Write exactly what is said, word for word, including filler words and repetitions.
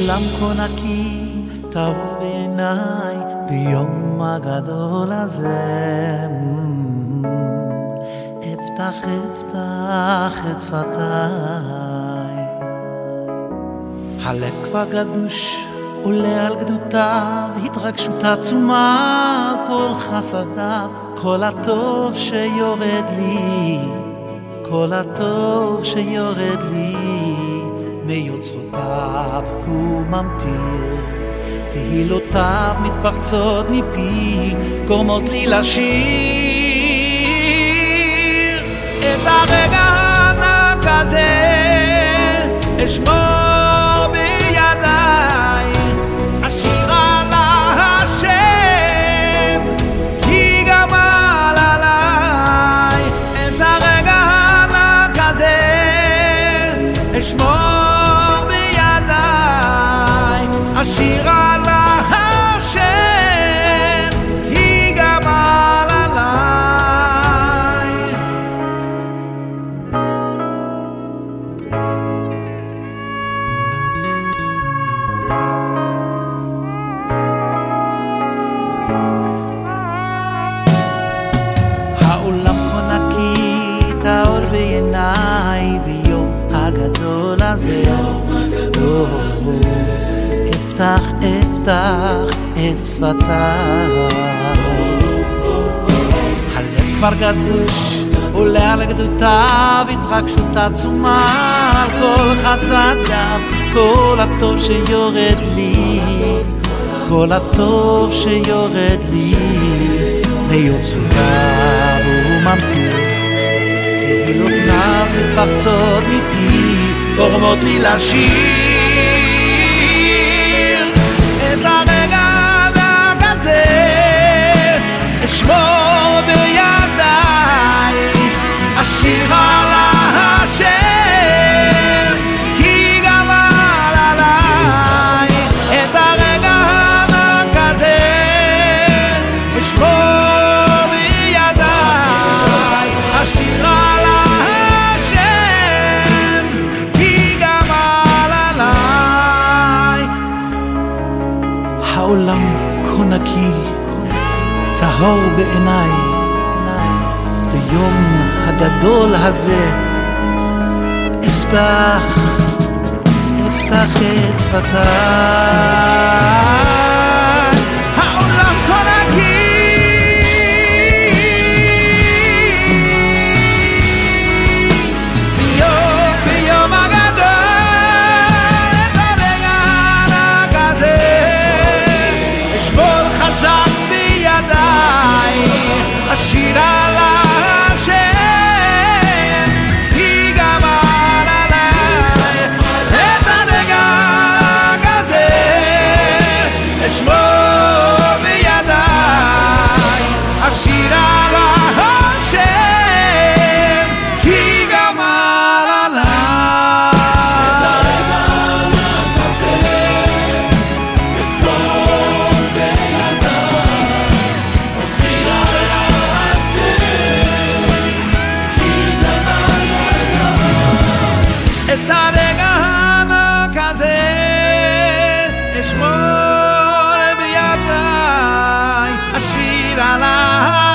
העולם כה נקי, טהור בעיניי ביום הגדול הזה. אפתח אפתח את שפתיי, הלב כבר גדוש עולה על גדותיו, התרגשות עצומה על כל חסדיו, כל הטוב שיורד לי, כל הטוב שיורד לי מיוצרותיו הוא ממטיר, תהילותיו מתפרצות מפי, גורמות לי לשיר את הרגע הענק הזה, אשמור בידיי, אשיר על השם, כי גמל עליי. את הרגע הענק הזה אשמור בידיי, אשיר על השם, כי גמל עליי. העולם כה נקי, טהור בעיניי ביום הגדול הזה. אפתח אפתח את שפתיי, הלב כבר גדוש עולה על גדותיו, התרגשות עצומה על כל חסדיו, כל הטוב שיורד לי, כל הטוב שיורד לי מיוצרותיו הוא ממטיר, תהילותיו מתפרצות מפי, גורמות לי לשיר את הרגע הענק הזה, אשמור בידיי, אשיר על השם, כי גמל עליי. את הרגע הענק הזה אשמור בידיי, אשיר על השם, כי גמל עליי. העולם כה נקי, טהור בעיניי ביום הגדול הזה. אפתח אפתח את שפתיי, העולם כה נקי, ביום ביום הגדול. את הרגע הענק הזה אשמור חזק בידיי, אשיר על השם, כי גמל עליי. את הרגע הזה אשמור בידיי, אשיר על השם, כי גמל עליי. את הרגע הזה אשמור בידיי, אשיר על את הרגע הענק הזה אשמור בידיי, אשיר על